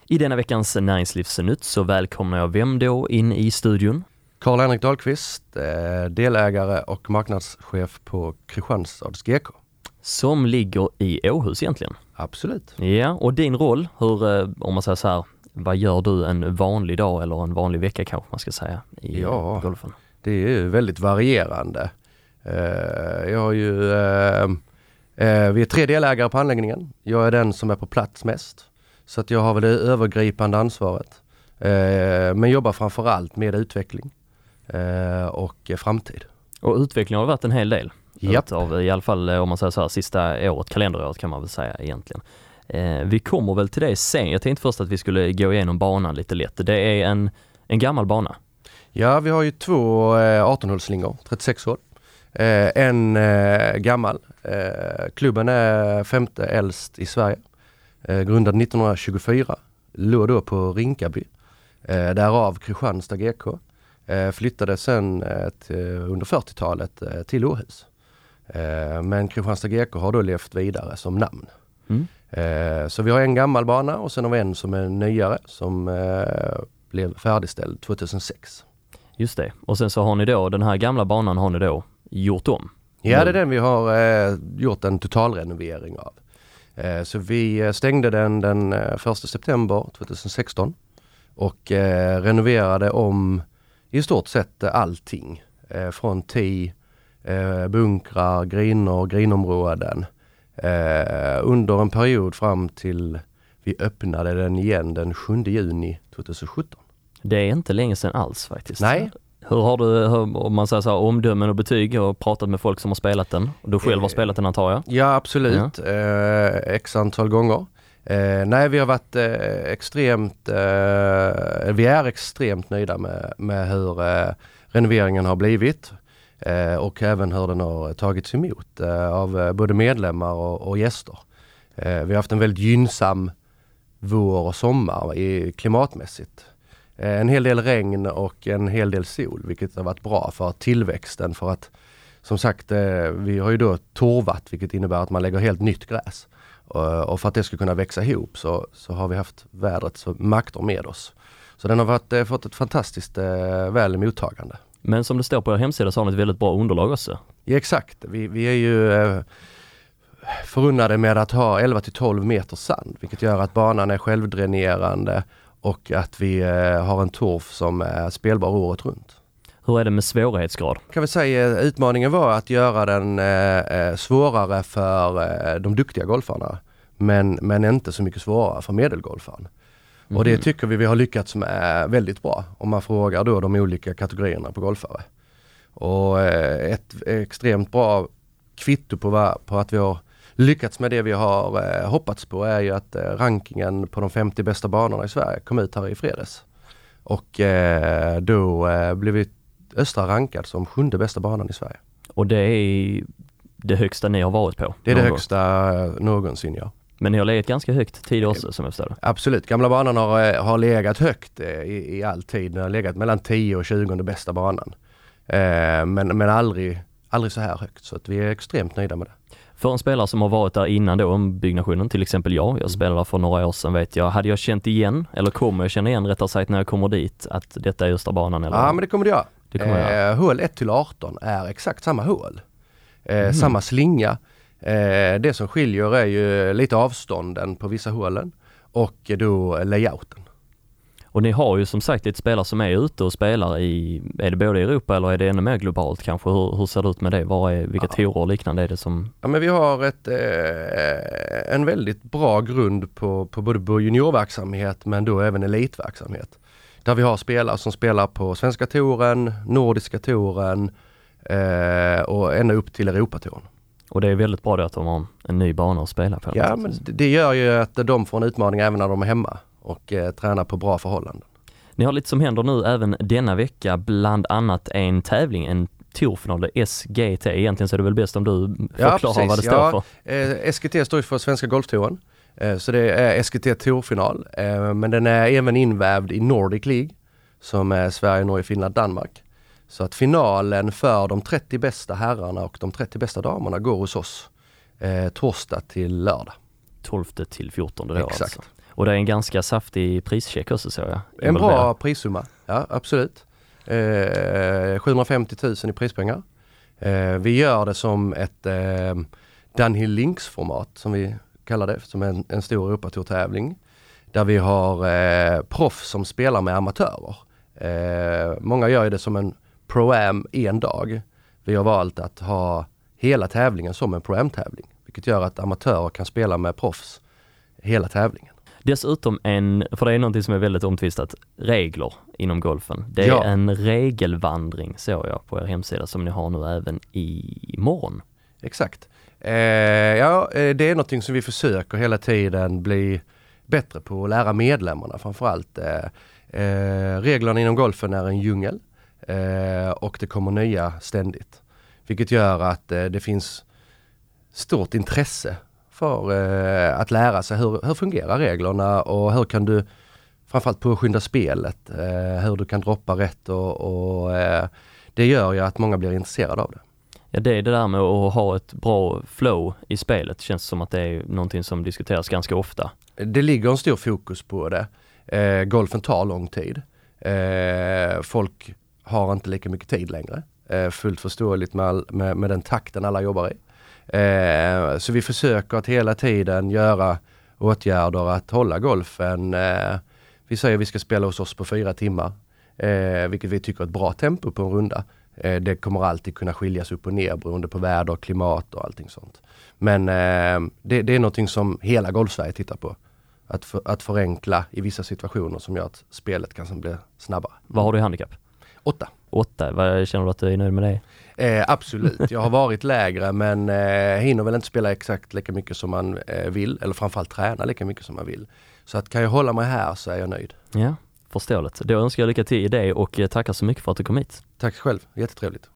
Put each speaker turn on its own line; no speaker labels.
I denna veckans Näringslivsnytt så välkomnar jag vem då in i studion?
Karl-Henrik Dahlqvist, delägare och marknadschef på Kristianstads GK.
Som ligger i Åhus egentligen.
Absolut.
Ja, och din roll, hur, om man säger så här, vad gör du en vanlig dag eller en vanlig vecka kanske man ska säga i golfen?
Det är ju väldigt varierande. Jag har ju, vi är 3 delägare på anläggningen. Jag är den som är på plats mest. Så att jag har väl det övergripande ansvaret. Men jobbar framförallt med utveckling och framtid.
Och utveckling har varit en hel del.
Japp.
Av, i alla fall om man säger så här, sista året, kalenderåret kan man väl säga egentligen. Vi kommer väl till det sen. Jag tänkte först att vi skulle gå igenom banan lite lätt. Det är en gammal bana.
Ja, vi har ju 2 18-hålslingor, 36 hål. En gammal. Klubben är 5:e äldst i Sverige. Grundad 1924. Låg då på Rinkaby. Därav Kristianstad GK. Flyttade sen under 40-talet till Åhus. Men Kristianstad GK har då levt vidare som namn. Så vi har en gammal bana och sen har vi en som är nyare som blev färdigställd 2006.
Just det. Och sen så har ni då, den här gamla banan har ni då gjort om.
Ja, det är den vi har gjort en totalrenovering av. Så vi stängde den 1 september 2016 och renoverade om i stort sett allting. Från bunkrar, grinområden. Under en period fram till vi öppnade den igen den 7 juni 2017.
Det är inte länge sedan alls faktiskt.
Nej.
Hur har du, om man säger så här, omdömen och betyg och pratat med folk som har spelat den? Du själv har spelat den antar jag?
Ja, absolut. Ja. X antal gånger. Nej, vi har varit vi är extremt nöjda med hur renoveringen har blivit och även hur den har tagits emot av både medlemmar och gäster. Vi har haft en väldigt gynnsam vår och sommar klimatmässigt. En hel del regn och en hel del sol, vilket har varit bra för tillväxten. För att, som sagt, vi har ju då torvat, vilket innebär att man lägger helt nytt gräs. Och för att det ska kunna växa ihop så har vi haft vädrets makter med oss. Så den har fått ett fantastiskt väl mottagande. Men
som det står på er hemsida så har ni ett väldigt bra underlag också.
Ja, exakt. Vi är ju förunnade med att ha 11-12 meter sand, vilket gör att banan är självdränerande och att vi har en torf som är spelbar året runt.
Hur är det med svårighetsgrad?
Kan vi säga utmaningen var att göra den svårare för de duktiga golfarna. Men inte så mycket svårare för medelgolfaren. Och det tycker vi har lyckats med väldigt bra. Om man frågar då de olika kategorierna på golfare. Och ett extremt bra kvitto på att vi har lyckats med det vi har hoppats på är ju att rankingen på de 50 bästa banorna i Sverige kom ut här i fredags. Och då blev vi Östra rankad som 7:e bästa banan i Sverige.
Och det är det högsta ni har varit på?
Det är det högsta någonsin, ja.
Men ni har legat ganska högt tidigare också som jag förstår det?
Absolut. Gamla banan har legat högt i all tid. Den har legat mellan 10 och 20 bästa banan. Men aldrig så här högt. Så att vi är extremt nöjda med det.
För en spelare som har varit där innan då ombyggnationen, till exempel jag spelade för några år sedan vet jag. Hade jag känt igen, eller kommer jag känna igen rättare sagt när jag kommer dit, att detta är Östra banan? Eller?
Ja, men det kommer det göra. Hål 1-18 är exakt samma hål. Samma slinga. Det som skiljer är ju lite avstånden på vissa hålen och då layouten.
Och ni har ju som sagt ett spelare som är ute och spelar är det både i Europa eller är det ännu mer globalt kanske? Hur ser det ut med det? Vilka torer och liknande är det som... Ja,
men vi har en väldigt bra grund på både juniorverksamhet men då även elitverksamhet. Där vi har spelare som spelar på svenska touren, nordiska touren och ända upp till Europatouren.
Och det är väldigt bra att de har en ny bana att spela på.
Ja, men det gör ju att de får en utmaning även när de är hemma och tränar på bra förhållanden.
Ni har lite som händer nu även denna vecka, bland annat en tävling, en tourfinal, SGT. Egentligen så är det väl bäst om du förklarar vad det står för.
SGT står för Svenska Golftouren. Så det är SGT tourfinal. Men den är även invävd i Nordic League som är Sverige, Norge, Finland, Danmark. Så att finalen för de 30 bästa herrarna och de 30 bästa damerna går hos oss torsdag till lördag.
12 till 14 då.
Exakt.
Alltså. Och det är en ganska saftig prischeck också, så jag.
En bra prissumma, ja absolut. 750 000 i prispengar. Vi gör det som ett Dunhill Links-format som vi kallar det, som en stor Europatour-tävling. Där vi har proffs som spelar med amatörer. Många gör det som en Pro-Am en dag. Vi har valt att ha hela tävlingen som en Pro-Am-tävling. Vilket gör att amatörer kan spela med proffs hela tävlingen.
Dessutom för det är något som är väldigt omtvistat, regler inom golfen. Det är en regelvandring, såg jag på er hemsida, som ni har nu även imorgon.
Exakt. Det är något som vi försöker hela tiden bli bättre på att lära medlemmarna framförallt. Reglerna inom golfen är en djungel och det kommer nya ständigt. Vilket gör att det finns stort intresse för att lära sig hur fungerar reglerna och hur kan du framförallt påskynda spelet, hur du kan droppa rätt och det gör ju att många blir intresserade av det.
Ja, det är det där med att ha ett bra flow i spelet. Känns som att det är någonting som diskuteras ganska ofta. Det
ligger en stor fokus på det. Golfen tar lång tid. Folk har inte lika mycket tid längre. Fullt förståeligt med den takten alla jobbar i. Så vi försöker att hela tiden göra åtgärder att hålla golfen. Vi säger att vi ska spela hos oss på 4 timmar. Vilket vi tycker är ett bra tempo på en runda. Det kommer alltid kunna skiljas upp och ner beroende på väder, klimat och allting sånt. Men det är någonting som hela Golfsverige tittar på. Att förenkla i vissa situationer som gör att spelet kan bli snabbare.
Vad har du i handikapp?
8.
8, vad känner du att du är nöjd med det?
Absolut, jag har varit lägre men hinner väl inte spela exakt lika mycket som man vill. Eller framförallt träna lika mycket som man vill. Så att kan jag hålla mig här så är jag nöjd.
Ja, förståeligt. Då önskar jag lycka till i det och tackar så mycket för att du kom hit.
Tack själv, jättetrevligt.